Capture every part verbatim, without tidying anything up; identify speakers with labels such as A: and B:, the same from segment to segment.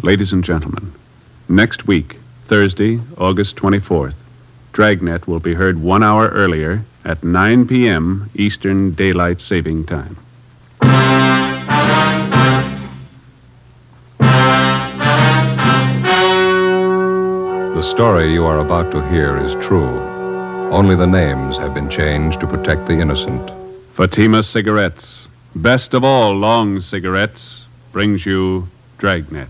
A: Ladies and gentlemen, next week, Thursday, August twenty-fourth, Dragnet will be heard one hour earlier at nine p.m. Eastern Daylight Saving Time.
B: The story you are about to hear is true. Only the names have been changed to protect the innocent.
A: Fatima Cigarettes, best of all long cigarettes, brings you Dragnet.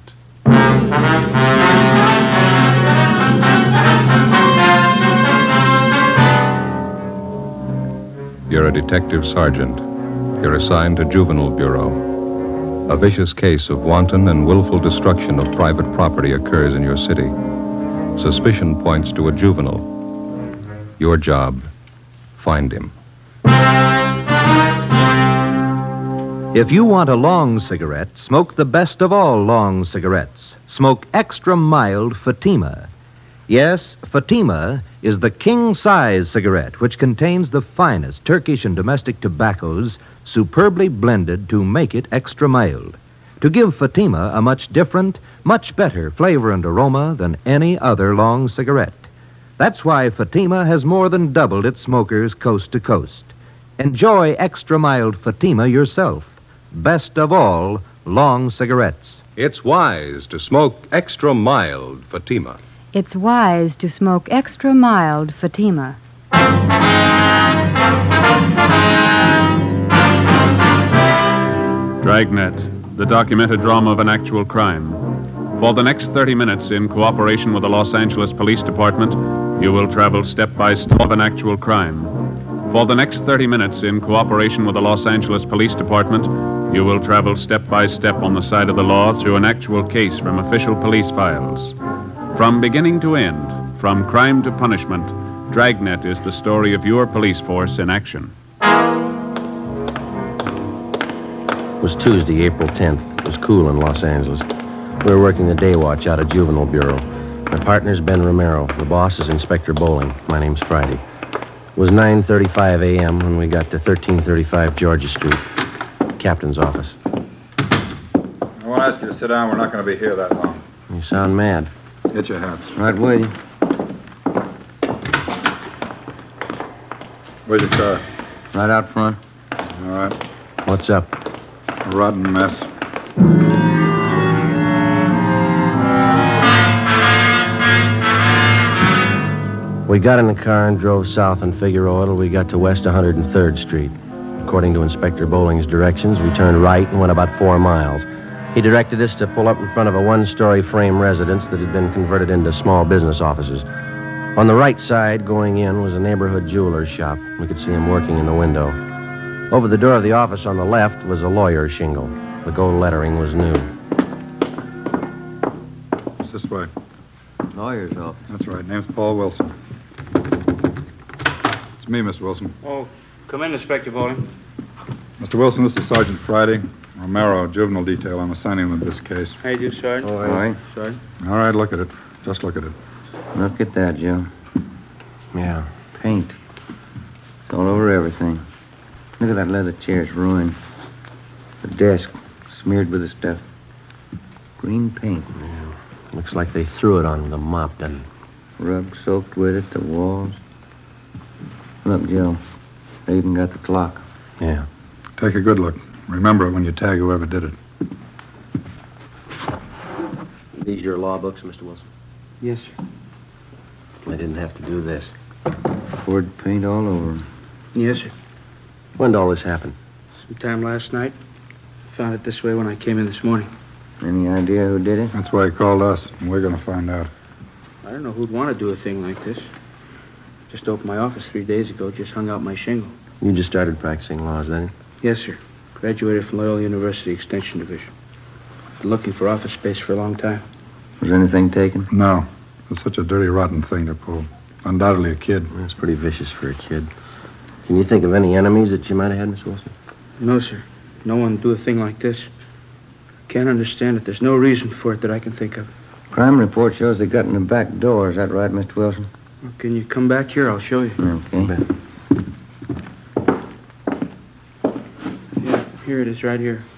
B: You're a detective sergeant. You're assigned to Juvenile Bureau. A vicious case of wanton and willful destruction of private property occurs in your city. Suspicion points to a juvenile. Your job, find him.
C: If you want a long cigarette, smoke the best of all long cigarettes. Smoke extra mild Fatima. Yes, Fatima is the king-size cigarette which contains the finest Turkish and domestic tobaccos superbly blended to make it extra mild, to give Fatima a much different, much better flavor and aroma than any other long cigarette. That's why Fatima has more than doubled its smokers coast to coast. Enjoy extra mild Fatima yourself. Best of all, long cigarettes.
B: It's wise to smoke extra mild Fatima.
D: It's wise to smoke extra mild Fatima.
A: Dragnet, the documented drama of an actual crime. For the next thirty minutes, in cooperation with the Los Angeles Police Department, you will travel step by step of an actual crime. For the next thirty minutes, in cooperation with the Los Angeles Police Department, you will travel step by step on the side of the law through an actual case from official police files. From beginning to end, from crime to punishment, Dragnet is the story of your police force in action.
E: It was Tuesday, April tenth. It was cool in Los Angeles. We were working the day watch out of Juvenile Bureau. My partner's Ben Romero. The boss is Inspector Bowling. My name's Friday. It was nine thirty-five a.m. when we got to thirteen thirty-five Georgia Street. Captain's office.
F: I want to ask you to sit down. We're not going to be here that long.
E: You sound mad.
F: Get your hats.
E: Right with you.
F: Where's your car?
E: Right out front.
F: All right.
E: What's up?
F: A rotten mess.
E: We got in the car and drove south on Figueroa till we got to West one hundred third Street. According to Inspector Bowling's directions, we turned right and went about four miles. He directed us to pull up in front of a one-story frame residence that had been converted into small business offices. On the right side, going in, was a neighborhood jeweler's shop. We could see him working in the window. Over the door of the office on the left was a lawyer's shingle. The gold lettering was new.
F: It's this way.
E: Lawyer's office.
F: That's right. Name's Paul Wilson. It's me, Mister Wilson.
G: Oh, come in, Inspector Bowling.
F: Mister Wilson, this is Sergeant Friday. Romero, juvenile detail. I'm assigning them this case.
G: How you do, Sergeant?
E: All right.
G: Sergeant.
F: All right, look at it. Just look at it.
H: Look at that, Joe.
E: Yeah.
H: Paint. It's all over everything. Look at that leather chair. It's ruined. The desk smeared with the stuff. Green paint.
E: Yeah. Looks like they threw it on the mop, doesn't it?
H: Rug soaked with it, the walls. Look, Joe. They even got the clock.
E: Yeah.
F: Take a good look. Remember it when you tag whoever did it.
E: These your law books, Mister Wilson?
G: Yes, sir.
E: I didn't have to do this.
H: Poured paint all over them.
G: Yes, sir.
E: When did all this happen?
G: Sometime last night. Found it this way when I came in this morning.
H: Any idea who did it?
F: That's why he called us, and we're going to find out.
G: I don't know who'd want to do a thing like this. Just opened my office three days ago, just hung out my shingle.
E: You just started practicing laws, then?
G: Yes, sir. Graduated from Loyola University Extension Division. Been looking for office space for a long time.
H: Was anything taken?
F: No. It's such a dirty, rotten thing to pull. Undoubtedly a kid.
E: That's pretty vicious for a kid. Can you think of any enemies that you might have had, Miss Wilson?
G: No, sir. No one would do a thing like this. Can't understand it. There's no reason for it that I can think of.
H: Crime report shows they got in the back door. Is that right, Mister Wilson?
G: Well, can you come back here? I'll show you.
H: Okay.
G: Yeah, here it is, right here.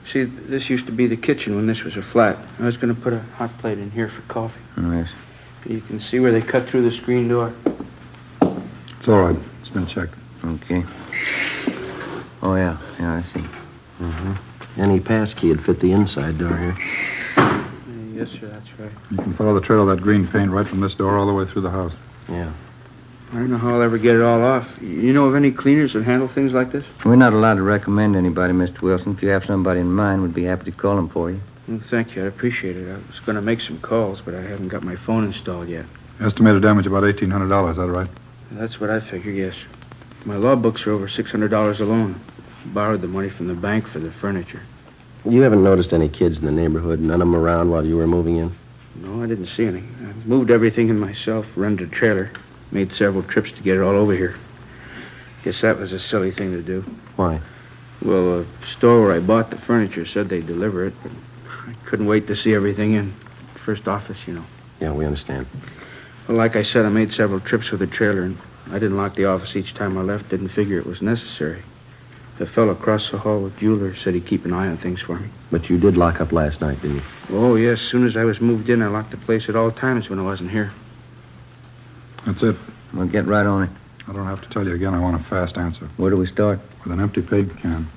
G: See, this used to be the kitchen when this was a flat. I was going to put a hot plate in here for coffee.
H: Oh, yes.
G: You can see where they cut through the screen door.
F: It's all right. It's been checked.
H: Okay. Oh, yeah. Yeah, I see.
E: Mm-hmm. Any pass key would fit the inside door here.
G: Uh, yes, sir, that's right.
F: You can follow the trail of that green paint right from this door all the way through the house.
E: Yeah.
G: I don't know how I'll ever get it all off. You know of any cleaners that handle things like this?
H: We're not allowed to recommend anybody, Mister Wilson. If you have somebody in mind, we'd be happy to call them for you.
G: Well, thank you. I appreciate it. I was going to make some calls, but I haven't got my phone installed yet.
F: Estimated damage about eighteen hundred dollars, is that right?
G: That's what I figure, yes. My law books are over six hundred dollars alone. Borrowed the money from the bank for the furniture.
E: You haven't noticed any kids in the neighborhood, none of them around while you were moving in?
G: No, I didn't see any. I moved everything in myself, rented a trailer, made several trips to get it all over here. Guess that was a silly thing to do.
E: Why?
G: Well, the store where I bought the furniture said they'd deliver it, but I couldn't wait to see everything in. First office, you know.
E: Yeah, we understand.
G: Well, like I said, I made several trips with the trailer, and I didn't lock the office each time I left. Didn't figure it was necessary. The fellow across the hall with Jeweler said he'd keep an eye on things for me.
E: But you did lock up last night, didn't you?
G: Oh, yes. As soon as I was moved in, I locked the place at all times when I wasn't here.
F: That's it.
H: We'll get right on it.
F: I don't have to tell you again. I want a fast answer.
H: Where do we start?
F: With an empty paint can.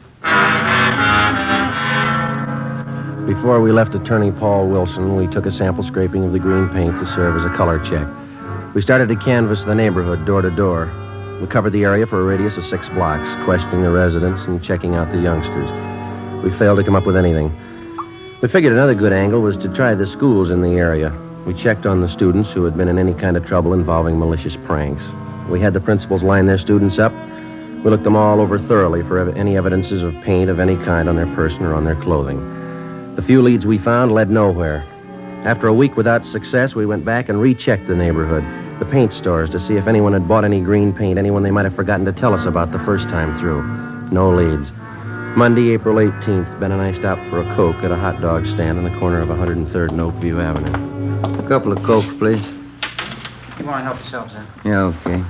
E: Before we left Attorney Paul Wilson, we took a sample scraping of the green paint to serve as a color check. We started to canvass the neighborhood door to door. We covered the area for a radius of six blocks, questioning the residents and checking out the youngsters. We failed to come up with anything. We figured another good angle was to try the schools in the area. We checked on the students who had been in any kind of trouble involving malicious pranks. We had the principals line their students up. We looked them all over thoroughly for ev- any evidences of paint of any kind on their person or on their clothing. The few leads we found led nowhere. After a week without success, we went back and rechecked the neighborhood, the paint stores, to see if anyone had bought any green paint, anyone they might have forgotten to tell us about the first time through. No leads. Monday, April eighteenth, Ben and I stopped for a Coke at a hot dog stand on the corner of one hundred third and Oakview Avenue.
H: A couple of Cokes, please.
G: You want to help yourselves, huh?
H: Yeah, okay.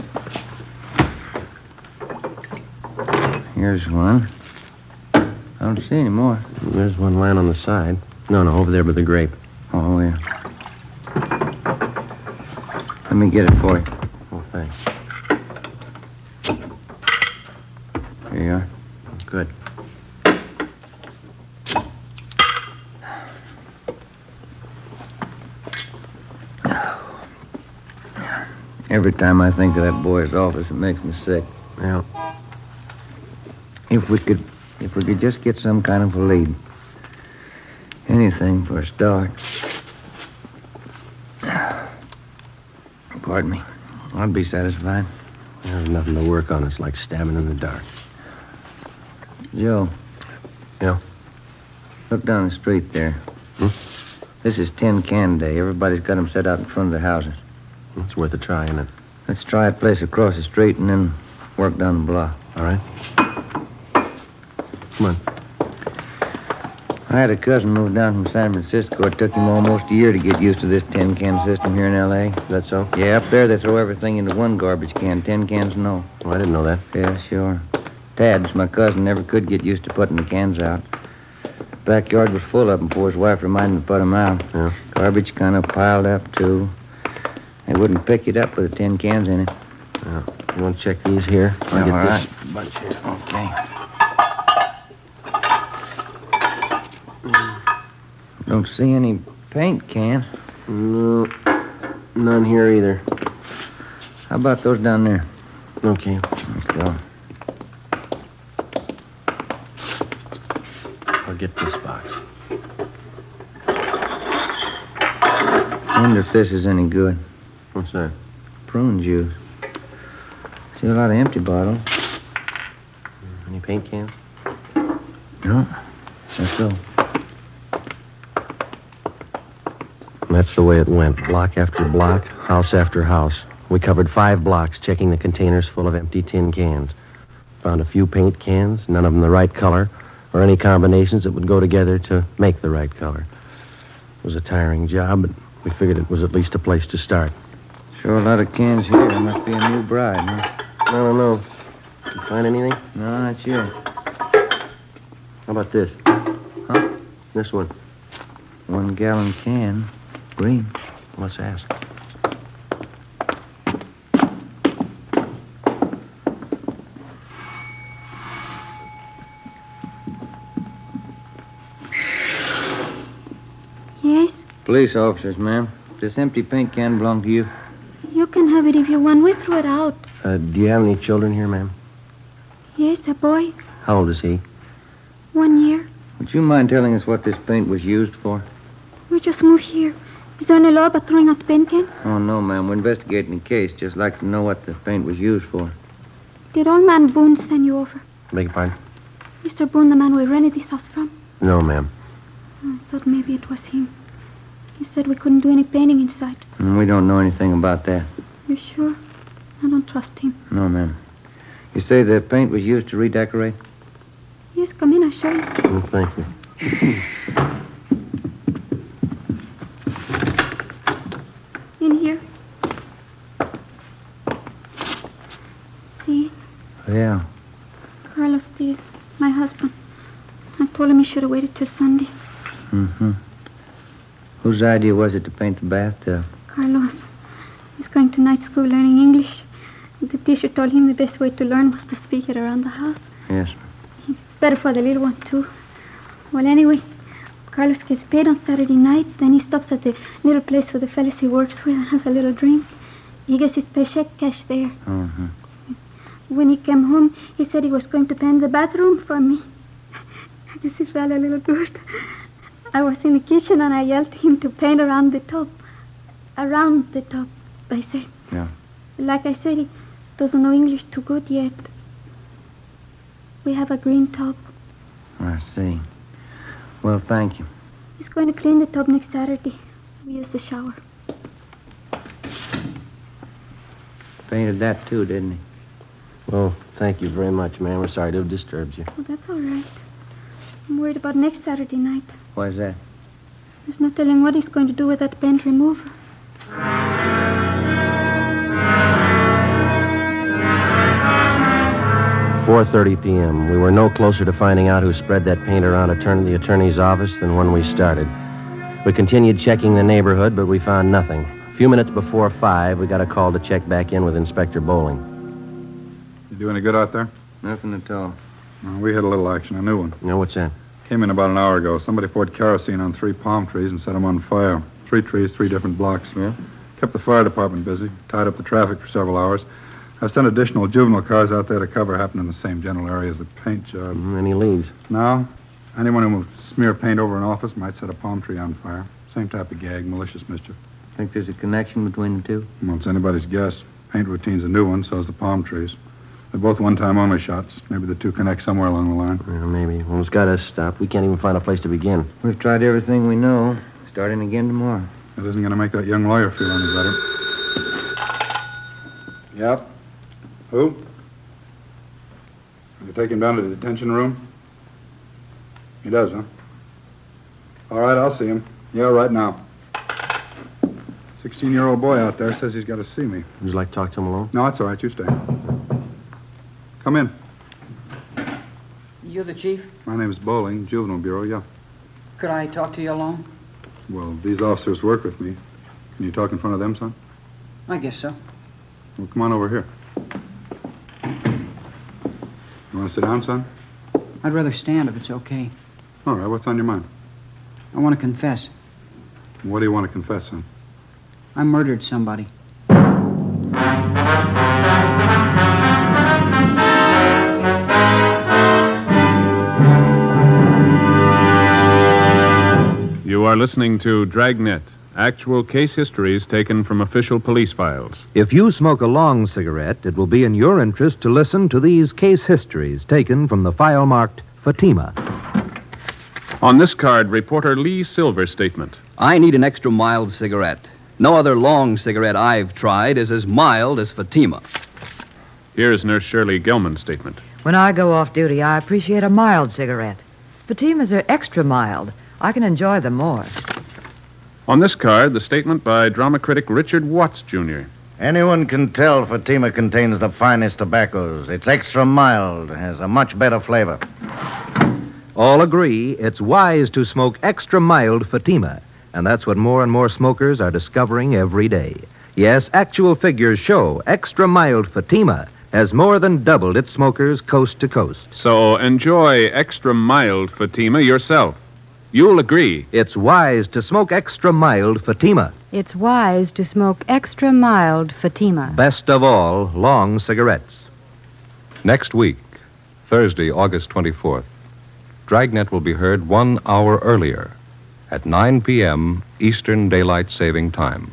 H: Here's one. I don't see any more.
E: There's one lying on the side. No, no, over there by the grape.
H: Oh, yeah. Let me get it for you.
E: Oh, thanks.
H: Here you are.
E: Good.
H: Every time I think of that boy's office, it makes me sick.
E: Yeah.
H: If we could, if we could just get some kind of a lead. Anything for a start. Pardon me. I'd be satisfied.
E: There's nothing to work on. It's like stabbing in the dark.
H: Joe.
E: Yeah?
H: Look down the street there.
E: Hmm?
H: This is Tin Can Day. Everybody's got them set out in front of their houses.
E: It's worth a try, isn't it?
H: Let's try a place across the street and then work down the block.
E: All right. Come on.
H: I had a cousin move down from San Francisco. It took him almost a year to get used to this tin can system here in L A.
E: Is that so?
H: Yeah, up there they throw everything into one garbage can. Tin cans, no.
E: Oh, I didn't know that.
H: Yeah, sure. Tad's, my cousin, never could get used to putting the cans out. Backyard was full of them before his wife reminded him to put them out.
E: Yeah.
H: Garbage kind of piled up, too. They wouldn't pick it up with the tin cans in it.
E: Yeah. You want to check these here? I'll
H: Yeah,
E: get
H: all
E: this
H: right.
E: bunch here.
H: Okay. Don't see any paint cans.
E: No. None here either.
H: How about those down there?
E: Okay.
H: Let's go.
E: I'll get this box.
H: Wonder if this is any good.
E: What's that?
H: Prune juice. See a lot of empty bottles.
E: Any paint cans?
H: No. Let's go.
E: That's the way it went. Block after block, house after house. We covered five blocks, checking the containers full of empty tin cans. Found a few paint cans, none of them the right color, or any combinations that would go together to make the right color. It was a tiring job, but we figured it was at least a place to start.
H: Sure a lot of cans here. There must be a new bride, huh?
E: I don't know. Did you find anything?
H: No, not yet.
E: How about this?
H: Huh?
E: This one.
H: One gallon can. Green.
E: Let's ask.
I: Yes?
H: Police officers, ma'am. Does this empty paint can belong to you?
I: You can have it if you want. We threw it out.
E: Uh, do you have any children here, ma'am?
I: Yes, a boy.
E: How old is he?
I: One year.
H: Would you mind telling us what this paint was used for?
I: We just moved here. Is there any law about throwing out the paint cans?
H: Oh, no, ma'am. We're investigating the case. Just like to know what the paint was used for.
I: Did old man Boone send you over?
E: Beg your pardon?
I: Mister Boone, the man we rented this house from?
E: No, ma'am.
I: I thought maybe it was him. He said we couldn't do any painting inside.
H: And we don't know anything about that.
I: You sure? I don't trust him.
H: No, ma'am. You say the paint was used to redecorate?
I: Yes, come in, I'll show you.
E: Oh, thank you.
I: In here. See?
H: Yeah.
I: Carlos did. My husband. I told him he should have waited till Sunday.
H: Mm-hmm. Whose idea was it to paint the bathtub?
I: Carlos. He's going to night school learning English. The teacher told him the best way to learn was to speak it around the house.
H: Yes.
I: It's better for the little one, too. Well, anyway, Carlos gets paid on Saturday night. Then he stops at the little place where the fellas he works with and has a little drink. He gets his paycheck cash there.
H: Mm-hmm.
I: When he came home, he said he was going to paint the bathroom for me. I guess he felt a little good. I was in the kitchen and I yelled to him to paint around the top. Around the top, I said.
H: Yeah.
I: Like I said, he doesn't know English too good yet. We have a green tub.
H: I see. Well, thank you.
I: He's going to clean the tub next Saturday. We use the shower.
H: Painted that, too, didn't he?
E: Well, thank you very much, ma'am. We're sorry to have disturbed you.
I: Oh, that's all right. I'm worried about next Saturday night.
H: Why's that?
I: There's no telling what he's going to do with that paint remover.
E: four thirty p.m. We were no closer to finding out who spread that paint around a turn of the attorney's office than when we started. We continued checking the neighborhood, but we found nothing. A few minutes before five, we got a call to check back in with Inspector Bowling.
F: You do any good out there?
H: Nothing at all.
F: No, we had a little action, a new one.
E: No, what's that?
F: Came in about an hour ago. Somebody poured kerosene on three palm trees and set them on fire. Three trees, three different blocks.
H: Yeah?
F: Kept the fire department busy, tied up the traffic for several hours. I've sent additional juvenile cars out there to cover happened in the same general area as the paint job.
E: Mm, any leads?
F: Now, anyone who would smear paint over an office might set a palm tree on fire. Same type of gag, malicious mischief.
H: Think there's a connection between the two?
F: Well, it's anybody's guess. Paint routine's a new one, so's the palm trees. They're both one-time only shots. Maybe the two connect somewhere along the line.
E: Yeah, maybe. Well, it's got us stopped. We can't even find a place to begin.
H: We've tried everything we know. Starting again tomorrow.
F: That isn't going to make that young lawyer feel any better. Yep. Who? You take him down to the detention room? He does, huh? All right, I'll see him. Yeah, right now. Sixteen-year-old boy out there says he's got to see me.
E: Would you like to talk to him alone?
F: No, it's all right. You stay. Come in.
J: You the chief?
F: My name's Bowling, Juvenile Bureau, yeah.
J: Could I talk to you alone?
F: Well, these officers work with me. Can you talk in front of them, son?
J: I guess so.
F: Well, come on over here. You want to sit down, son?
J: I'd rather stand if it's okay.
F: All right, what's on your mind?
J: I want to confess.
F: What do you want to confess, son?
J: I murdered somebody.
A: You are listening to Dragnet, actual case histories taken from official police files.
C: If you smoke a long cigarette, it will be in your interest to listen to these case histories taken from the file marked Fatima.
A: On this card, reporter Lee Silver's statement.
K: I need an extra mild cigarette. No other long cigarette I've tried is as mild as Fatima.
A: Here's Nurse Shirley Gelman's statement.
L: When I go off duty, I appreciate a mild cigarette. Fatimas are extra mild. I can enjoy them more.
A: On this card, the statement by drama critic Richard Watts, Junior
M: Anyone can tell Fatima contains the finest tobaccos. It's extra mild, has a much better flavor.
C: All agree it's wise to smoke extra mild Fatima, and that's what more and more smokers are discovering every day. Yes, actual figures show extra mild Fatima has more than doubled its smokers coast to coast.
A: So enjoy extra mild Fatima yourself. You'll agree.
C: It's wise to smoke extra mild Fatima.
D: It's wise to smoke extra mild Fatima.
C: Best of all, long cigarettes.
B: Next week, Thursday, August twenty-fourth, Dragnet will be heard one hour earlier at nine p.m. Eastern Daylight Saving Time.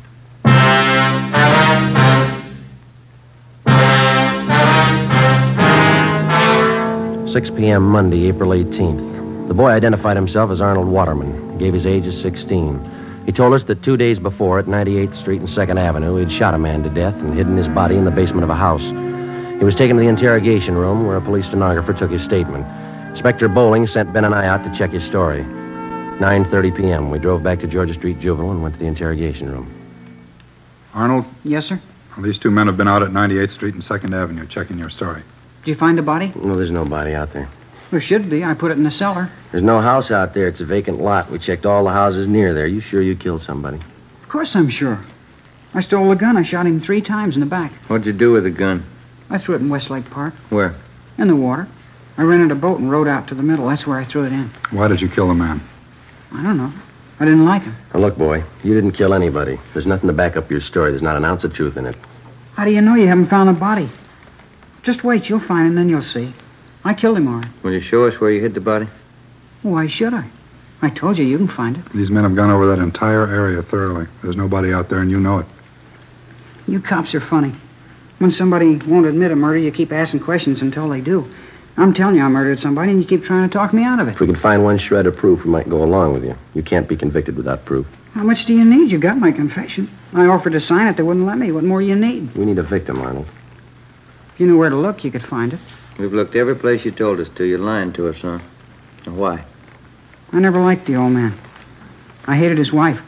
E: six p.m. Monday, April eighteenth. The boy identified himself as Arnold Waterman. He gave his age as sixteen. He told us that two days before at ninety-eighth Street and second Avenue, he'd shot a man to death and hidden his body in the basement of a house. He was taken to the interrogation room where a police stenographer took his statement. Inspector Bowling sent Ben and I out to check his story. nine thirty p.m. We drove back to Georgia Street Juvenile and went to the interrogation room.
F: Arnold?
J: Yes, sir?
F: Well, these two men have been out at ninety-eighth Street and second Avenue checking your story.
J: Did you find the body?
E: No, there's no body out there.
J: There should be. I put it in the cellar.
E: There's no house out there. It's a vacant lot. We checked all the houses near there. You sure you killed somebody?
J: Of course I'm sure. I stole the gun. I shot him three times in the back.
H: What'd you do with the gun?
J: I threw it in Westlake Park.
H: Where?
J: In the water. I rented a boat and rowed out to the middle. That's where I threw it in.
F: Why did you kill the man?
J: I don't know. I didn't like him.
E: Now, look, boy, you didn't kill anybody. There's nothing to back up your story. There's not an ounce of truth in it.
J: How do you know you haven't found the body? Just wait. You'll find him, then you'll see. I killed him, all right.
H: Will you show us where you hid the body?
J: Why should I? I told you you can find it.
F: These men have gone over that entire area thoroughly. There's nobody out there, and you know it.
J: You cops are funny. When somebody won't admit a murder, you keep asking questions until they do. I'm telling you I murdered somebody, and you keep trying to talk me out of it.
E: If we could find one shred of proof, we might go along with you. You can't be convicted without proof.
J: How much do you need? You got my confession. I offered to sign it. They wouldn't let me. What more you need?
E: We need a victim, Arnold.
J: If you knew where to look, you could find it.
H: We've looked every place you told us to. You're lying to us, huh? Why?
J: I never liked the old man. I hated his wife.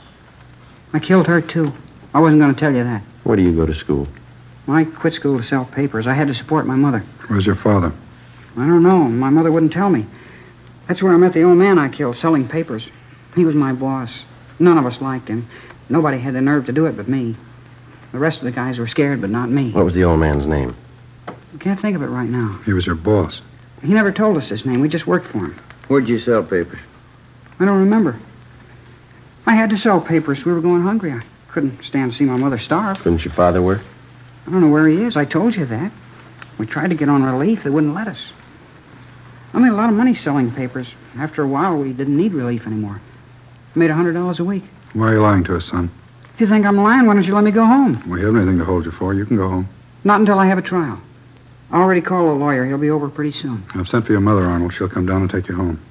J: I killed her, too. I wasn't going to tell you that.
E: Where do you go to school?
J: Well, I quit school to sell papers. I had to support my mother.
F: Where's your father?
J: I don't know. My mother wouldn't tell me. That's where I met the old man I killed, selling papers. He was my boss. None of us liked him. Nobody had the nerve to do it but me. The rest of the guys were scared, but not me.
E: What was the old man's name?
J: I can't think of it right now.
F: He was your boss.
J: He never told us his name. We just worked for him.
H: Where'd you sell papers?
J: I don't remember. I had to sell papers. We were going hungry. I couldn't stand to see my mother starve.
E: Couldn't your father work?
J: I don't know where he is. I told you that. We tried to get on relief. They wouldn't let us. I made a lot of money selling papers. After a while, we didn't need relief anymore. I made one hundred dollars a week.
F: Why are you lying to us, son?
J: If you think I'm lying, why don't you let me go home?
F: We haven't anything to hold you for. You can go home.
J: Not until I have a trial. I already called a lawyer. He'll be over pretty soon.
F: I've sent for your mother, Arnold. She'll come down and take you home.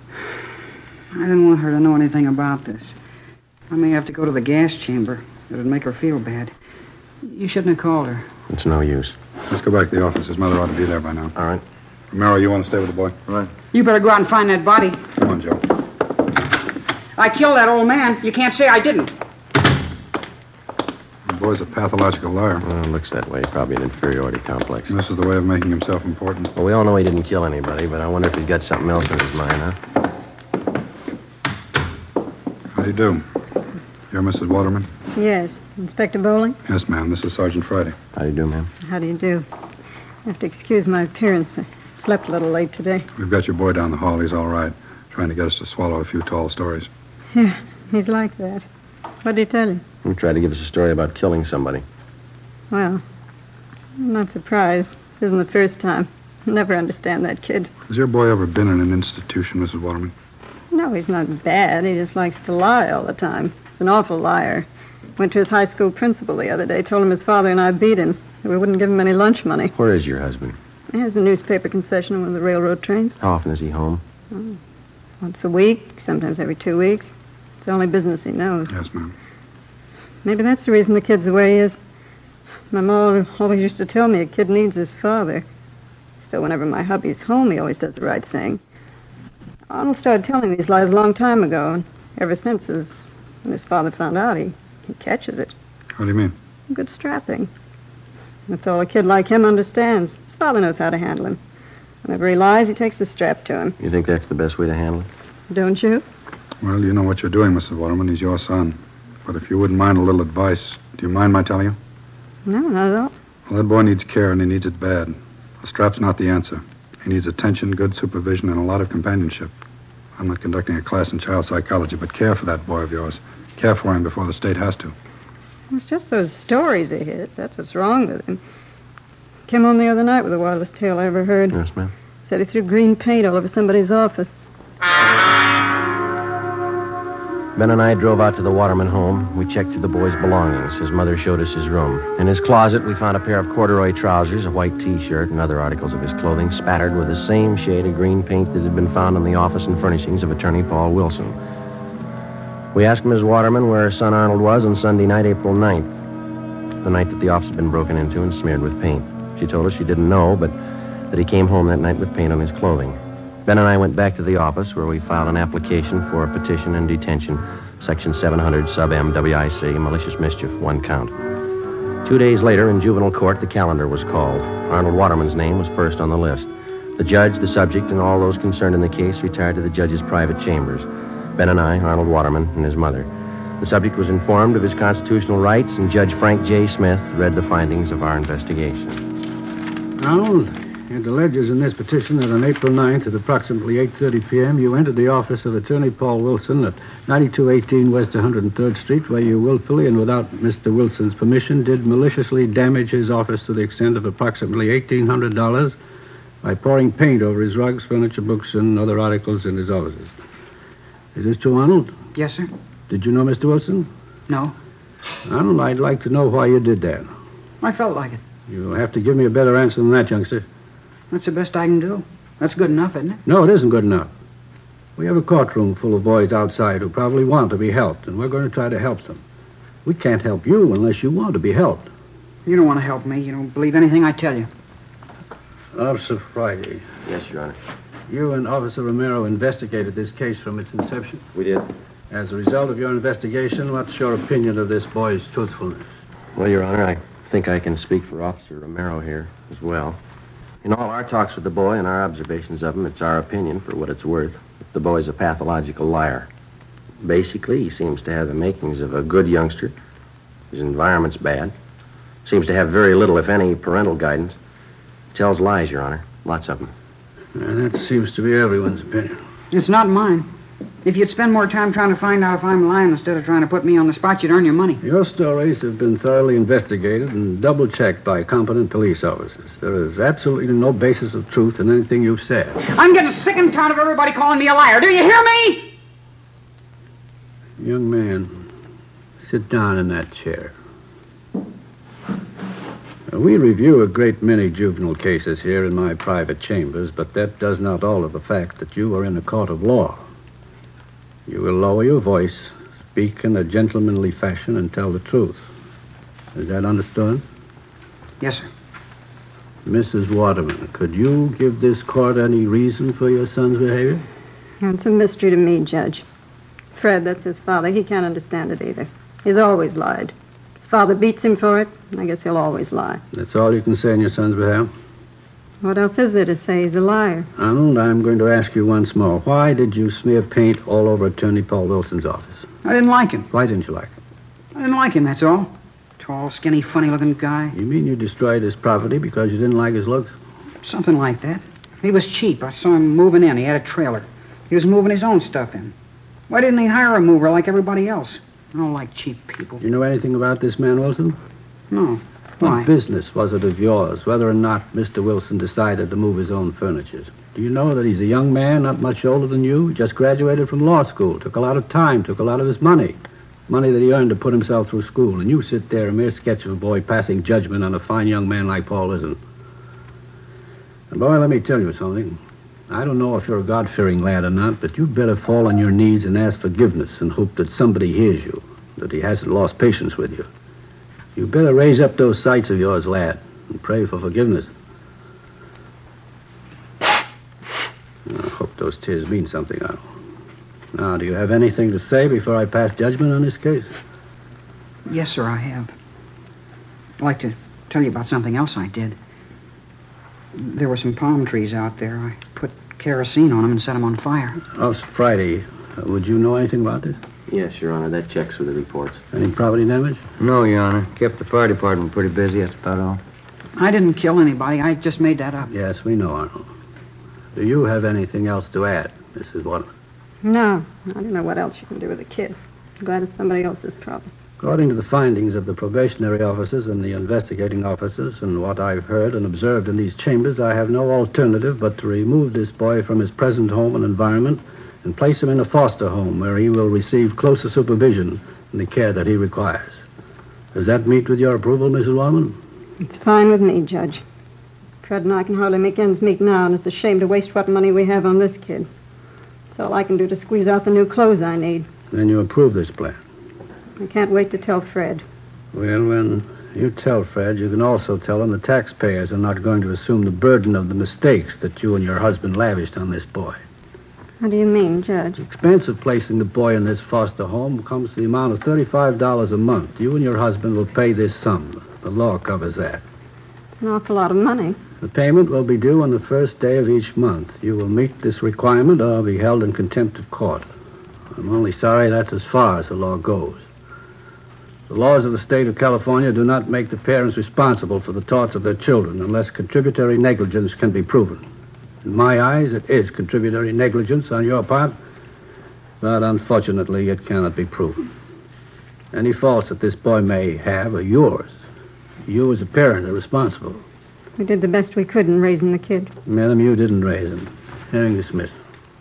J: I didn't want her to know anything about this. I may have to go to the gas chamber. It'd make her feel bad. You shouldn't have called her.
E: It's no use.
F: Let's go back to the office. His mother ought to be there by now.
E: All right.
F: Romero, you want to stay with the boy?
H: All right.
J: You better go out and find that body.
F: Come on, Joe.
J: I killed that old man. You can't say I didn't.
F: The boy's a pathological liar.
E: Well, it looks that way. Probably an inferiority complex.
F: And this is the way of making himself important.
E: Well, we all know he didn't kill anybody, but I wonder if he's got something else in his mind, huh?
F: How do you do? You're Missus Waterman?
I: Yes. Inspector Bowling?
F: Yes, ma'am. This is Sergeant Friday.
E: How do you do, ma'am?
I: How do you do? I have to excuse my appearance. I slept a little late today.
F: We've got your boy down the hall. He's all right. Trying to get us to swallow a few tall stories.
I: Yeah, he's like that. What did he tell you?
E: He tried to give us a story about killing somebody.
I: Well, I'm not surprised. This isn't the first time. I'll never understand that kid.
F: Has your boy ever been in an institution, Missus Waterman?
I: No, he's not bad. He just likes to lie all the time. He's an awful liar. Went to his high school principal the other day, told him his father and I beat him. We wouldn't give him any lunch money.
E: Where is your husband?
I: He has a newspaper concession on one of the railroad trains.
E: How often is he home?
I: Oh, once a week, sometimes every two weeks. It's the only business he knows.
F: Yes, ma'am.
I: Maybe that's the reason the kid's the way he is. My mom always used to tell me a kid needs his father. Still, whenever my hubby's home, he always does the right thing. Arnold started telling these lies a long time ago, and ever since, his, when his father found out, he, he catches it.
F: What do you mean?
I: Good strapping. That's all a kid like him understands. His father knows how to handle him.
N: Whenever he lies, he takes the strap to him.
E: You think that's the best way to handle it?
N: Don't you?
F: Well, you know what you're doing, Missus Waterman. He's your son. But if you wouldn't mind a little advice, do you mind my telling you?
N: No, not at all.
F: Well, that boy needs care, and he needs it bad. A strap's not the answer. He needs attention, good supervision, and a lot of companionship. I'm not conducting a class in child psychology, but care for that boy of yours. Care for him before the state has to.
N: It's just those stories of his. That's what's wrong with him. Came home the other night with the wildest tale I ever heard.
E: Yes, ma'am.
N: Said he threw green paint all over somebody's office.
E: Ben and I drove out to the Waterman home. We checked through the boy's belongings. His mother showed us his room. In his closet, we found a pair of corduroy trousers, a white T-shirt, and other articles of his clothing spattered with the same shade of green paint that had been found in the office and furnishings of Attorney Paul Wilson. We asked Miz Waterman where her son Arnold was on Sunday night, April ninth, the night that the office had been broken into and smeared with paint. She told us she didn't know, but that he came home that night with paint on his clothing. Ben and I went back to the office where we filed an application for a petition and detention, Section seven hundred, sub M, W I C, malicious mischief, one count. Two days later, in juvenile court, the calendar was called. Arnold Waterman's name was first on the list. The judge, the subject, and all those concerned in the case retired to the judge's private chambers. Ben and I, Arnold Waterman, and his mother. The subject was informed of his constitutional rights, and Judge Frank J. Smith read the findings of our investigation.
O: Arnold, it alleges in this petition that on April ninth at approximately eight thirty p.m. you entered the office of Attorney Paul Wilson at ninety-two eighteen West one hundred third Street, where you willfully and without Mister Wilson's permission did maliciously damage his office to the extent of approximately eighteen hundred dollars by pouring paint over his rugs, furniture, books, and other articles in his offices. Is this true, Arnold?
J: Yes, sir.
O: Did you know Mister Wilson?
J: No.
O: Arnold, I'd like to know why you did that.
J: I felt like it.
O: You'll have to give me a better answer than that, youngster.
J: That's the best I can do. That's good enough, isn't it?
O: No, it isn't good enough. We have a courtroom full of boys outside who probably want to be helped, and we're going to try to help them. We can't help you unless you want to be helped.
J: You don't want to help me. You don't believe anything I tell you.
O: Officer Friday.
E: Yes, Your Honor.
O: You and Officer Romero investigated this case from its inception.
E: We did.
O: As a result of your investigation, what's your opinion of this boy's truthfulness?
E: Well, Your Honor, I think I can speak for Officer Romero here as well. In all our talks with the boy and our observations of him, it's our opinion, for what it's worth, that the boy's a pathological liar. Basically, he seems to have the makings of a good youngster. His environment's bad. Seems to have very little, if any, parental guidance. Tells lies, Your Honor. Lots of them.
O: And that seems to be everyone's opinion.
J: It's not mine. If you'd spend more time trying to find out if I'm lying instead of trying to put me on the spot, you'd earn your money.
O: Your stories have been thoroughly investigated and double-checked by competent police officers. There is absolutely no basis of truth in anything you've said.
J: I'm getting sick and tired of everybody calling me a liar. Do you hear me?
O: Young man, sit down in that chair. We review a great many juvenile cases here in my private chambers, but that does not alter the fact that you are in a court of law. You will lower your voice, speak in a gentlemanly fashion, and tell the truth. Is that understood?
J: Yes, sir.
O: Missus Waterman, could you give this court any reason for your son's behavior?
N: It's a mystery to me, Judge. Fred, that's his father. He can't understand it either. He's always lied. His father beats him for it, and I guess he'll always lie.
O: That's all you can say on your son's behalf?
N: What else is there to say? He's a liar.
O: Arnold, I'm going to ask you once more. Why did you smear paint all over Attorney Paul Wilson's office?
J: I didn't like him.
O: Why didn't you like him?
J: I didn't like him, that's all. Tall, skinny, funny-looking guy.
O: You mean you destroyed his property because you didn't like his looks?
J: Something like that. He was cheap. I saw him moving in. He had a trailer. He was moving his own stuff in. Why didn't he hire a mover like everybody else? I don't like cheap people.
O: Do you know anything about this man, Wilson?
J: No.
O: What
J: Why?
O: business was it of yours, whether or not Mister Wilson decided to move his own furniture? Do you know that he's a young man, not much older than you, just graduated from law school, took a lot of time, took a lot of his money, money that he earned to put himself through school, and you sit there, a mere sketch of a boy passing judgment on a fine young man like Paul Wilson. And, boy, let me tell you something. I don't know if you're a God-fearing lad or not, but you'd better fall on your knees and ask forgiveness and hope that somebody hears you, that he hasn't lost patience with you. You better raise up those sights of yours, lad, and pray for forgiveness. I hope those tears mean something, Arnold. Now, do you have anything to say before I pass judgment on this case?
J: Yes, sir, I have. I'd like to tell you about something else I did. There were some palm trees out there. I put kerosene on them and set them on fire.
O: Last Friday, uh, would you know anything about this?
E: Yes, Your Honor. That checks with the reports.
O: Any property damage?
H: No, Your Honor. Kept the fire department pretty busy, that's about all.
J: I didn't kill anybody. I just made that up.
O: Yes, we know, Arnold. Do you have anything else to add, Missus Waterman?
N: No, I don't know what else you can do with a kid. I'm glad it's somebody else's problem.
O: According to the findings of the probationary officers and the investigating officers and what I've heard and observed in these chambers, I have no alternative but to remove this boy from his present home and environment and place him in a foster home where he will receive closer supervision and the care that he requires. Does that meet with your approval, Missus Waterman?
N: It's fine with me, Judge. Fred and I can hardly make ends meet now, and it's a shame to waste what money we have on this kid. It's all I can do to squeeze out the new clothes I need.
O: Then you approve this plan?
N: I can't wait to tell Fred.
O: Well, when you tell Fred, you can also tell him the taxpayers are not going to assume the burden of the mistakes that you and your husband lavished on this boy.
N: What do you mean, Judge?
O: The expense of placing the boy in this foster home comes to the amount of thirty-five dollars a month. You and your husband will pay this sum. The law covers that.
N: It's an awful lot of money.
O: The payment will be due on the first day of each month. You will meet this requirement or be held in contempt of court. I'm only sorry that's as far as the law goes. The laws of the state of California do not make the parents responsible for the torts of their children unless contributory negligence can be proven. In my eyes, it is contributory negligence on your part, but unfortunately, it cannot be proven. Any faults that this boy may have are yours. You as a parent are responsible.
N: We did the best we could in raising the kid.
O: Madam, you didn't raise him. Hearing dismissed.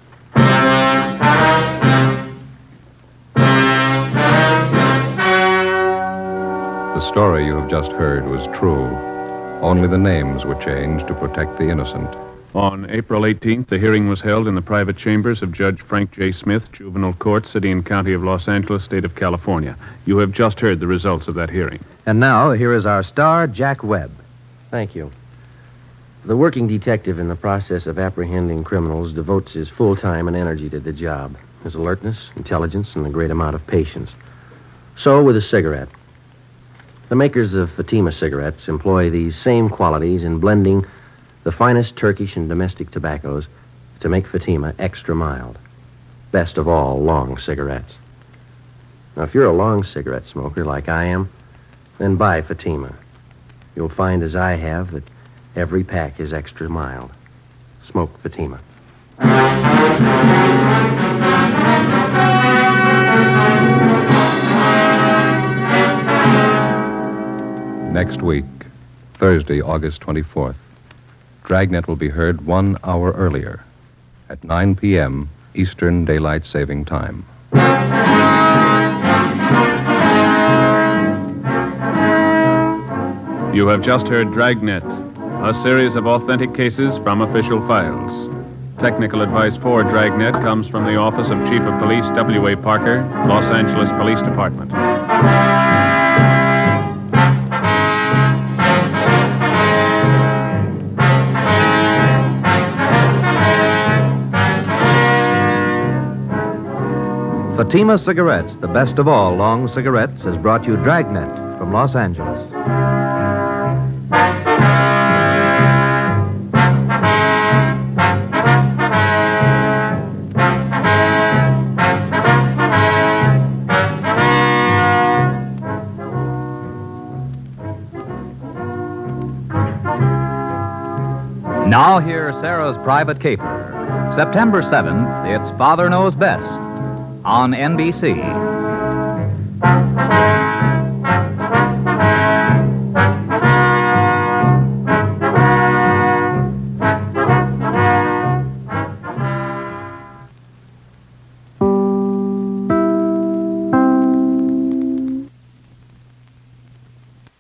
B: The story you have just heard was true. Only the names were changed to protect the innocent.
A: On April eighteenth, the hearing was held in the private chambers of Judge Frank J. Smith, Juvenile Court, City and County of Los Angeles, State of California. You have just heard the results of that hearing.
C: And now, here is our star, Jack Webb.
E: Thank you. The working detective in the process of apprehending criminals devotes his full time and energy to the job. His alertness, intelligence, and a great amount of patience. So with a cigarette. The makers of Fatima cigarettes employ these same qualities in blending the finest Turkish and domestic tobaccos to make Fatima extra mild. Best of all, long cigarettes. Now, if you're a long cigarette smoker like I am, then buy Fatima. You'll find, as I have, that every pack is extra mild. Smoke Fatima.
B: Next week, Thursday, August twenty-fourth, Dragnet will be heard one hour earlier at nine p.m. Eastern Daylight Saving Time.
A: You have just heard Dragnet, a series of authentic cases from official files. Technical advice for Dragnet comes from the Office of Chief of Police W A. Parker, Los Angeles Police Department.
C: Fatima Cigarettes, the best of all long cigarettes, has brought you Dragnet from Los Angeles.
K: Now hear Sarah's Private Caper. September seventh, it's Father Knows Best on N B C.